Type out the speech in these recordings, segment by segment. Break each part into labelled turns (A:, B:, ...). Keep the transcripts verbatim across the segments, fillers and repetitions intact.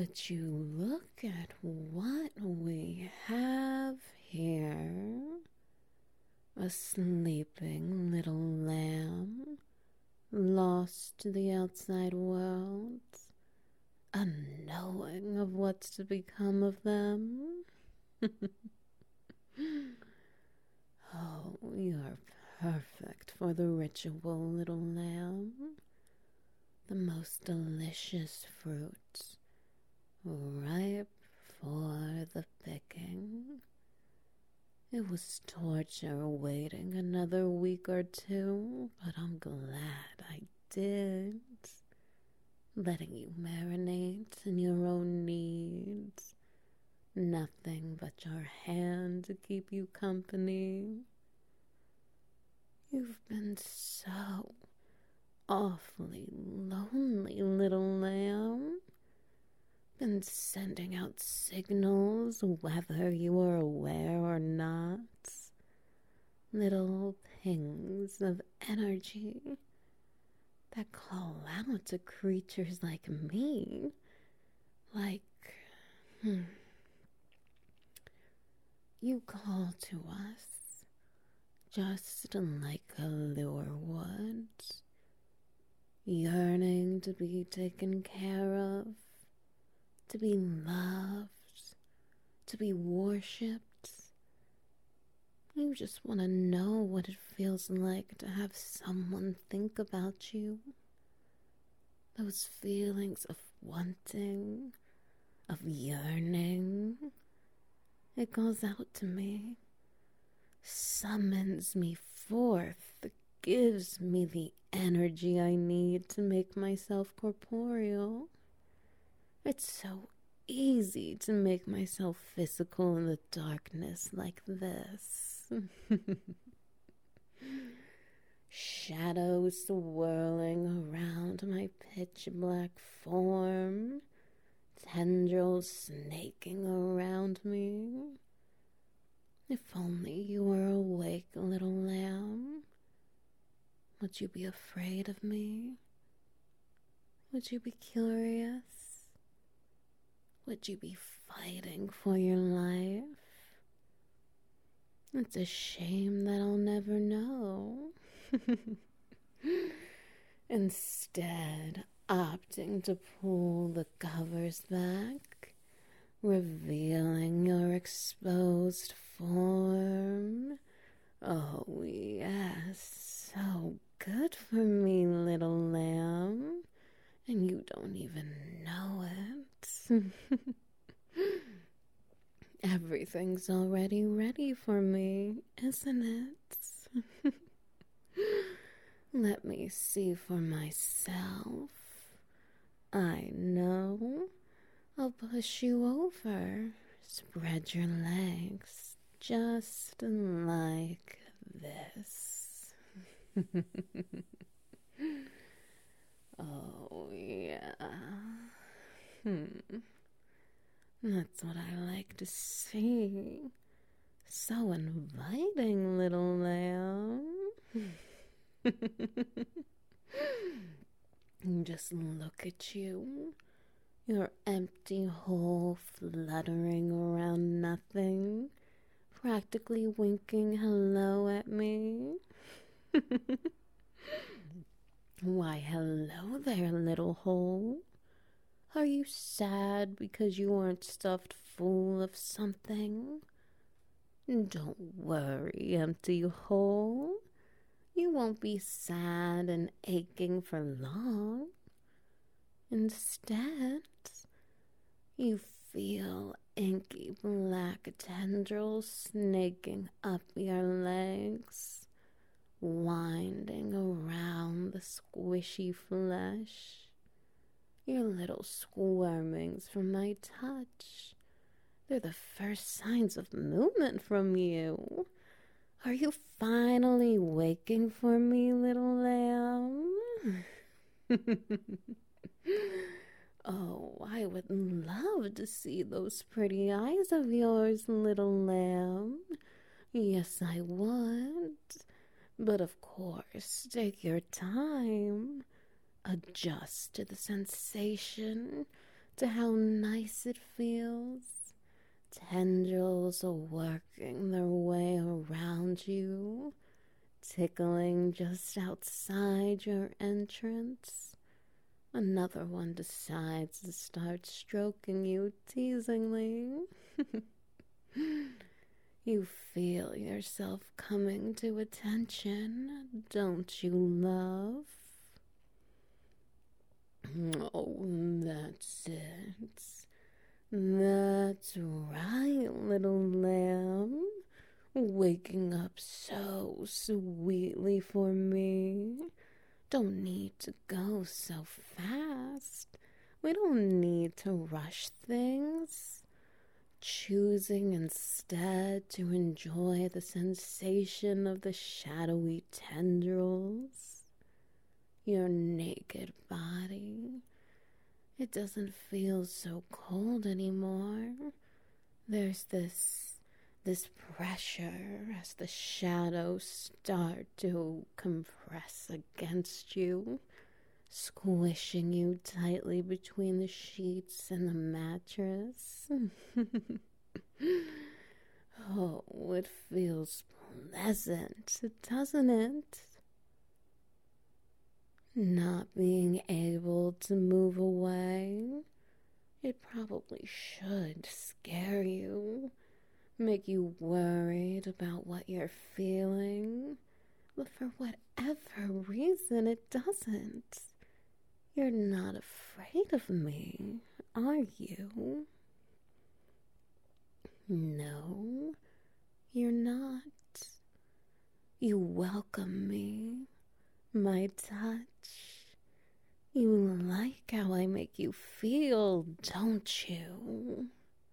A: Would you look at what we have here? A sleeping little lamb, lost to the outside world, unknowing of what's to become of them. Oh, you're perfect for the ritual, little lamb. The most delicious fruit, ripe for the picking. It was torture waiting another week or two, but I'm glad I did. Letting you marinate in your own needs. Nothing but your hand to keep you company. You've been so awfully lonely, little lamb. Been sending out signals whether you are aware or not. Little pings of energy that call out to creatures like me. Like, hmm, you call to us just like a lure would, yearning to be taken care of, to be loved, to be worshipped. You just want to know what it feels like to have someone think about you. Those feelings of wanting, of yearning. It goes out to me, summons me forth, gives me the energy I need to make myself corporeal. It's so easy to make myself physical in the darkness like this. Shadows swirling around my pitch black form, tendrils snaking around me. If only you were awake, little lamb. Would you be afraid of me? Would you be curious? Would you be fighting for your life? It's a shame that I'll never know. Instead, opting to pull the covers back, revealing your exposed form. Oh, yes, so good for me, little lamb. And you don't even know it. Everything's already ready for me, isn't it? Let me see for myself. I know. I'll push you over. Spread your legs just like this. Oh, yeah. Hmm. That's what I like to see. So inviting, little lamb. Just look at you. Your empty hole fluttering around nothing. Practically winking hello at me. Why, hello there, little hole. Are you sad because you aren't stuffed full of something? Don't worry, empty hole. You won't be sad and aching for long. Instead, you feel inky black tendrils snaking up your legs, winding around the squishy flesh. Your little squirmings from my touch. They're the first signs of movement from you. Are you finally waking for me, little lamb? Oh, I would love to see those pretty eyes of yours, little lamb. Yes, I would. But of course, take your time. Adjust to the sensation. to how nice it feels. Tendrils are working their way around you, tickling just outside your entrance. Another one decides to start stroking you teasingly. You feel yourself coming to attention, don't you, love? Oh, that's it. That's right, little lamb. Waking up so sweetly for me. Don't need to go so fast. We don't need to rush things. Choosing instead to enjoy the sensation of the shadowy tendrils. Your naked body. It doesn't feel so cold anymore. There's this, this pressure as the shadows start to compress against you, squishing you tightly between the sheets and the mattress. Oh, it feels pleasant, doesn't it? Not being able to move away, it probably should scare you, make you worried about what you're feeling, but for whatever reason it doesn't. You're not afraid of me, are you? No, you're not. You welcome me, my touch. You like how I make you feel, don't you?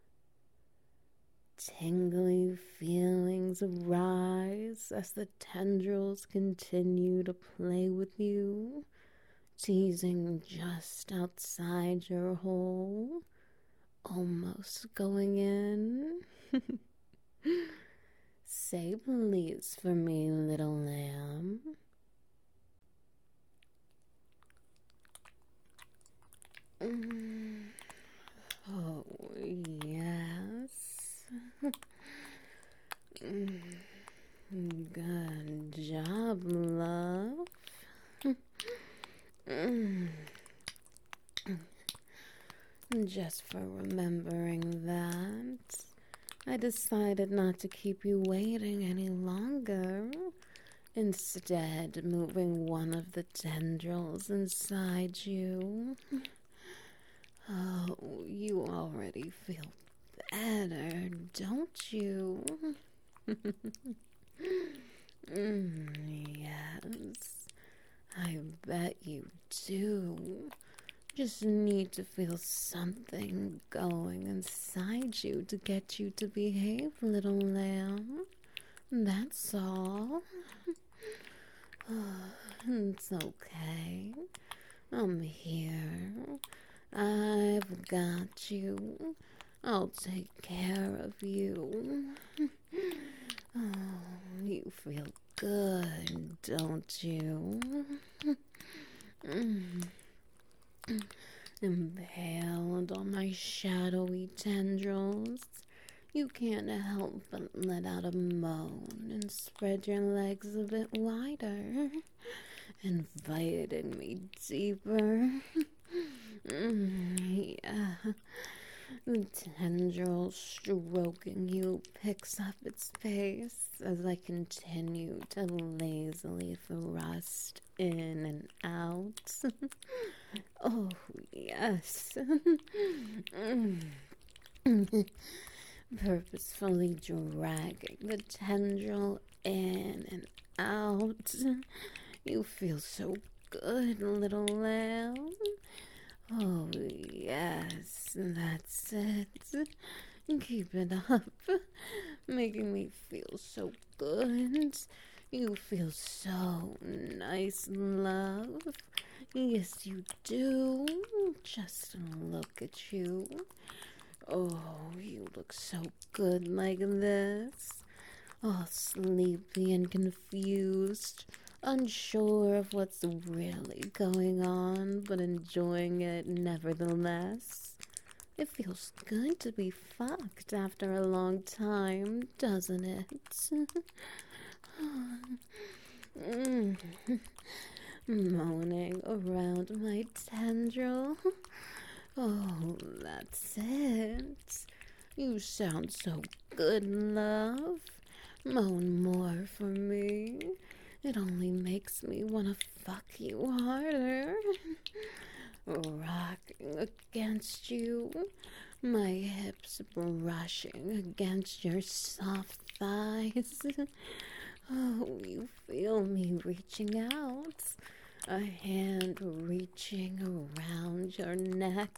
A: Tingly feelings arise as the tendrils continue to play with you, teasing just outside your hole, almost going in. Say please for me, little lamb. Mm. Oh, yes. Good job, love. Just for remembering that, I decided not to keep you waiting any longer. Instead, moving one of the tendrils inside you. Oh, you already feel better, don't you? mm, yes, I bet you do. Just need to feel something going inside you to get you to behave, little lamb. That's all. It's okay. I'm here. I've got you. I'll take care of you. Oh, you feel good, don't you? Impaled on my shadowy tendrils, you can't help but let out a moan and spread your legs a bit wider, inviting me deeper. Yeah. The tendril stroking you picks up its pace as I continue to lazily thrust in and out. Oh, yes. Purposefully dragging the tendril in and out. You feel so good, little lamb. Oh, yes, that's it. Keep it up, making me feel so good. You feel so nice, love. Yes, you do. Just look at you. Oh, you look so good like this. All sleepy and confused, unsure of what's really going on, but enjoying it nevertheless. It feels good to be fucked after a long time, doesn't it? Mm. Moaning around my tendril. Oh, that's it. You sound so good, love. Moan more for me. It only makes me want to fuck you harder. Rocking against you, my hips brushing against your soft thighs. Oh, you feel me reaching out, a hand reaching around your neck.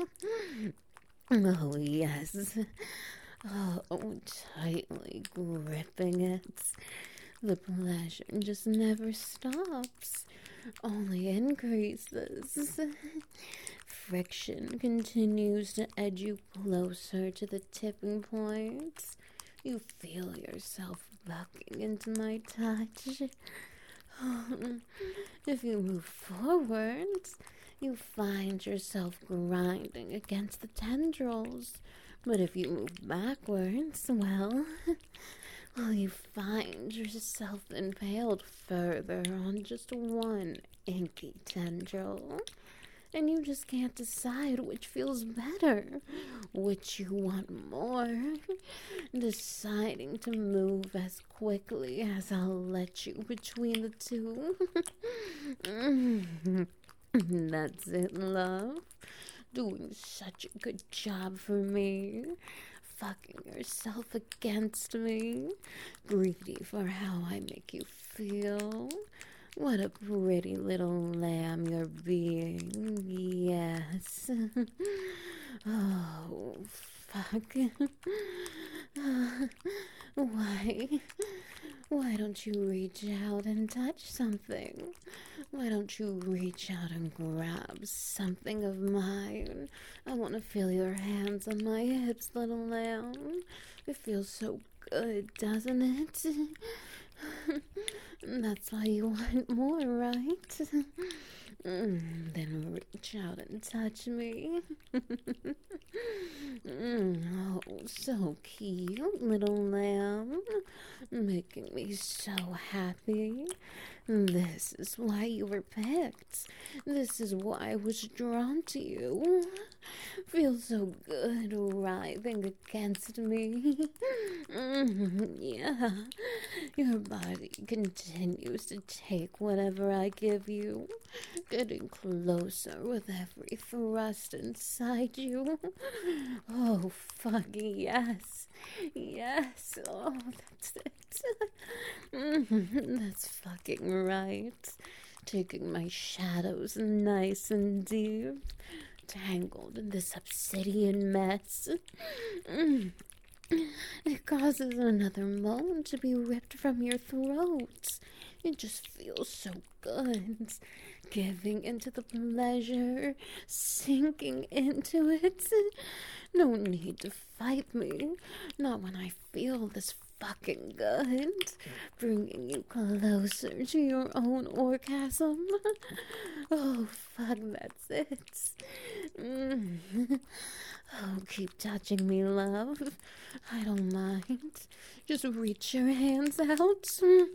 A: Oh, yes. Oh, tightly gripping it. The pleasure just never stops, only increases. Friction continues to edge you closer to the tipping point. You feel yourself bucking into my touch. If you move forward, you find yourself grinding against the tendrils. But if you move backwards, well, well, you find yourself impaled further on just one inky tendril. And you just can't decide which feels better, which you want more. Deciding to move as quickly as I'll let you between the two. That's it, love. Doing such a good job for me. Fucking yourself against me. Greedy for how I make you feel. What a pretty little lamb you're being. Yes. Oh, fuck. Why? Why don't you reach out and touch something? Why don't you reach out and grab something of mine? I want to feel your hands on my hips, little lamb. It feels so good, doesn't it? That's why you want more, right? Mm, then reach out and touch me. mm, oh, so cute, little lamb. Making me so happy. This is why you were picked. This is why I was drawn to you. Feels so good writhing against me. Mm, yeah. Your body continues to take whatever I give you, getting closer with every thrust inside you. Oh, fuck, yes. Yes. Oh, that's it. Mm, that's fucking right. Taking my shadows nice and deep, tangled in this obsidian mess. Mm. It causes another moan to be ripped from your throat. It just feels so good. Giving into the pleasure, sinking into it. No need to fight me. Not when I feel this fucking good. Bringing you closer to your own orgasm. Oh, fuck, that's it. Mm. Oh, keep touching me, love. I don't mind. Just reach your hands out.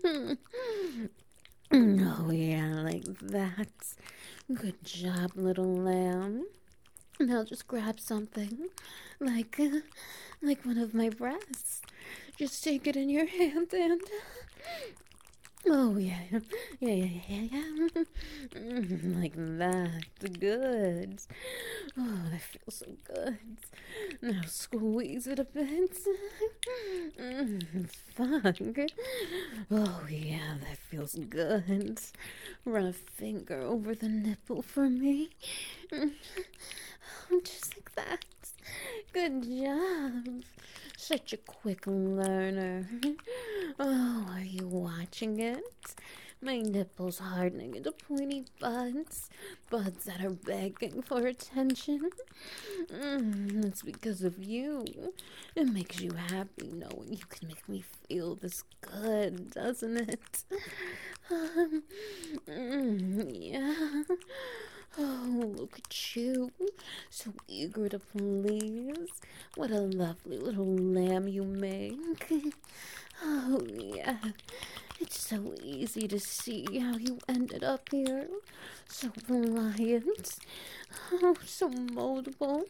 A: Oh, yeah, like that. Good job, little lamb. Now just grab something, like, uh, like one of my breasts. Just take it in your hand and... Oh, yeah, yeah, yeah, yeah, yeah. Mm, like that. Good. Oh, that feels so good. Now squeeze it a bit. Mm, fuck. Oh, yeah, that feels good. Run a finger over the nipple for me. Mm, just like that. Good job. Such a quick learner. Oh, are you watching it? My nipples hardening into pointy buds. Buds that are begging for attention. Mm, it's because of you. It makes you happy knowing you can make me feel this good, doesn't it? Um, mm, yeah. Oh, look at you. So eager to please. What a lovely little lamb you make. Oh, yeah. It's so easy to see how you ended up here. So pliant. Oh, so moldable.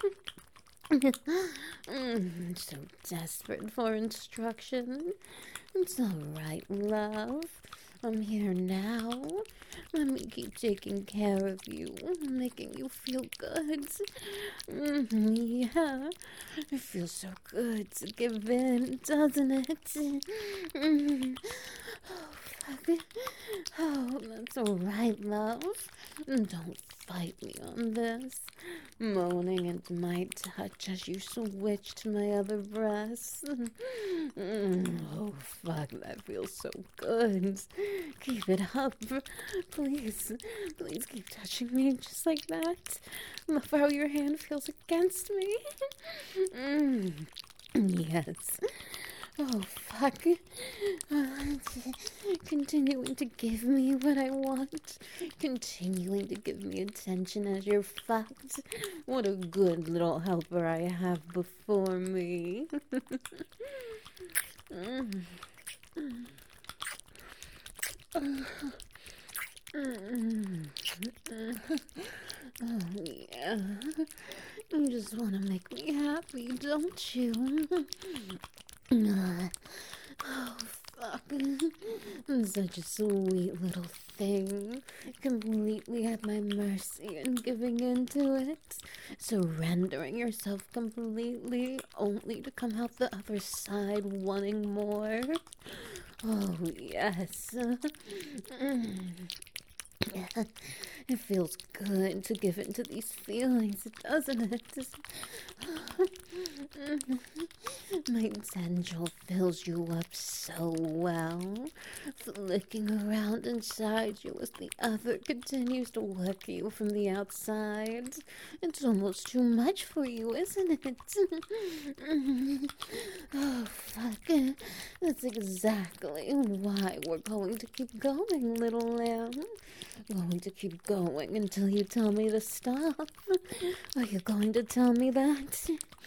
A: mm, so desperate for instruction. It's all right, love. I'm here now. Let me keep taking care of you, making you feel good. Mm, yeah, it feels so good to give in, doesn't it? Mm. Oh, fuck it. Oh, that's all right, love. Don't fight me on this. Moaning into my touch as you switch to my other breast. Mm, oh, fuck, that feels so good. Keep it up. Please, please keep touching me just like that. Love how your hand feels against me. Mm, yes. Oh, fuck. Uh, continuing to give me what I want. Continuing to give me attention as you're fucked. What a good little helper I have before me. mm. Mm. Oh, yeah. You just want to make me happy, don't you? Oh, fuck. Such a sweet little thing. Completely at my mercy and giving in to it. Surrendering yourself completely, only to come out the other side wanting more. Oh, yes. Mm. It feels good to give in to these feelings, doesn't it? My tendril fills you up so well, flicking around inside you as the other continues to work you from the outside. It's almost too much for you, isn't it? Oh, fuck. That's exactly why we're going to keep going, little lamb. Going to keep going until you tell me to stop. Are you going to tell me that?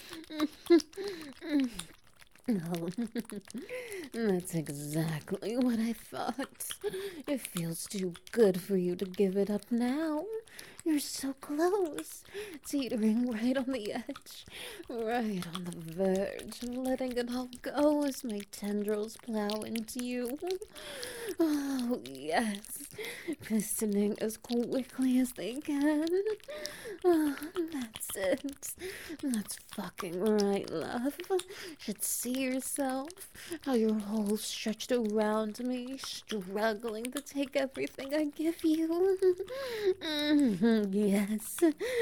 A: No, that's exactly what I thought. It feels too good for you to give it up now. You're so close, teetering right on the edge, right on the verge of letting it all go as my tendrils plow into you. Oh, yes, pistoning as quickly as they can. Oh, that's it. That's fucking right, love. Should see yourself, how your whole stretched around me, struggling to take everything I give you. Mm-hmm, yes.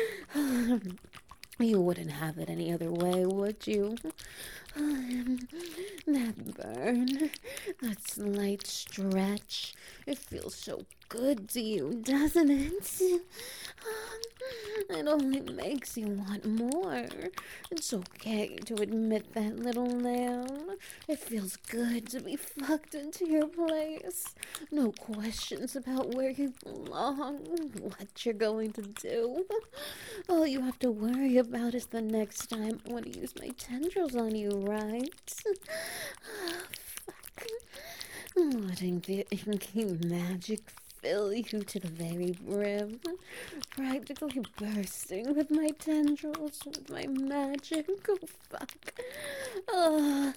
A: You wouldn't have it any other way, would you? Um, that burn, that slight stretch, it feels so good to you, doesn't it? It only makes you want more. It's okay to admit that, little lamb. It feels good to be fucked into your place. No questions about where you belong, what you're going to do. All you have to worry about is the next time I want to use my tendrils on you, right? Oh, fuck. Letting the inky magic fill you to the very brim, practically bursting with my tendrils, with my magic. Oh, fuck. Oh,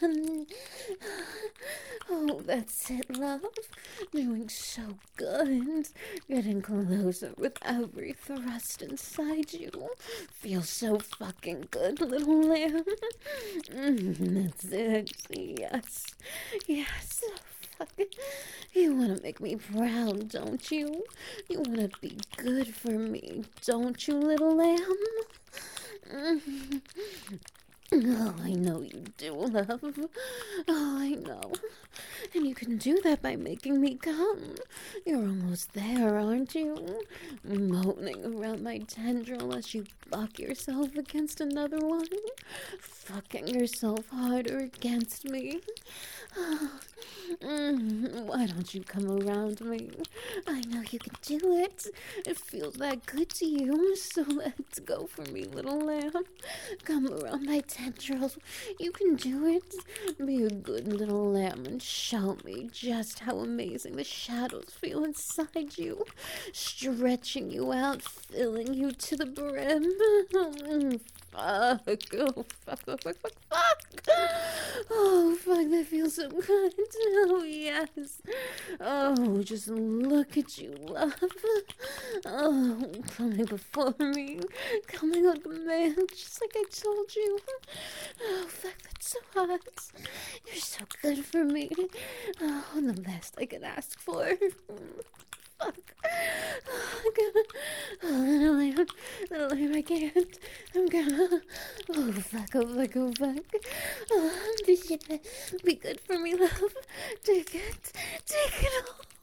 A: oh, that's it, love. Doing so good. Getting closer with every thrust inside you. Feels so fucking good, little lamb. Mm, that's it. Yes. Yes. Fuck. You want to make me proud, don't you? You want to be good for me, don't you, little lamb? Mm. Oh, I know you do, love. Oh, I know. And you can do that by making me come. You're almost there, aren't you? Moaning around my tendril as you buck yourself against another one. Fucking yourself harder against me. Mm, why don't you come around me? I know you can do it. It feels that good to you, so let's go for me, little lamb. Come around my tendrils. You can do it. Be a good little lamb and show me just how amazing the shadows feel inside you, stretching you out, filling you to the brim. Fuck, oh, fuck, fuck, fuck, fuck, fuck. Oh, fuck, that feels so good. Oh, yes. Oh, just look at you, love. Oh, coming before me, coming like a man, just like I told you. Oh, fuck, that's so hot. You're so good for me. Oh, the best I could ask for. Fuck. Oh, I'm gonna. Oh, little lamb. Little lamb, I can't. I'm gonna. Oh, fuck, oh, fuck, oh, fuck. Oh, this shit be good for me, love. Take it. Take it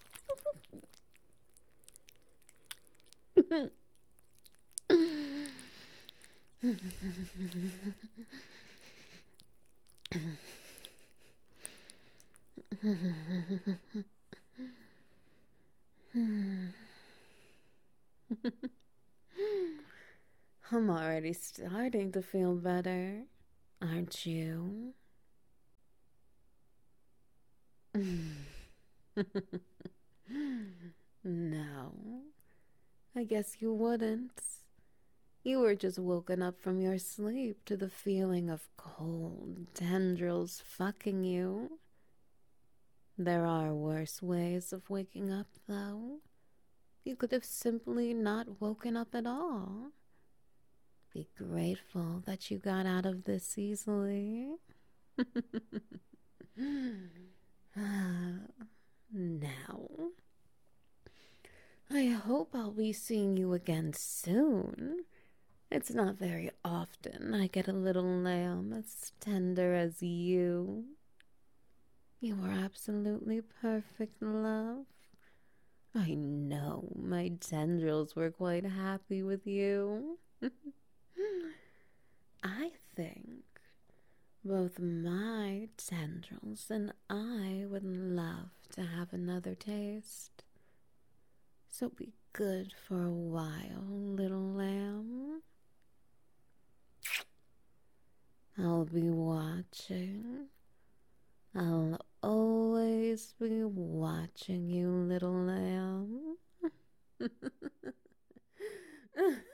A: all. I'm already starting to feel better, aren't you? No, I guess you wouldn't. You were just woken up from your sleep to the feeling of cold tendrils fucking you. There are worse ways of waking up, though. You could have simply not woken up at all. Be grateful that you got out of this easily. Now, I hope I'll be seeing you again soon. It's not very often I get a little lamb as tender as you. You were absolutely perfect, love. I know my tendrils were quite happy with you. I think both my tendrils and I would love to have another taste. So be good for a while, little lamb. I'll be watching. I'll always be watching you, little lamb.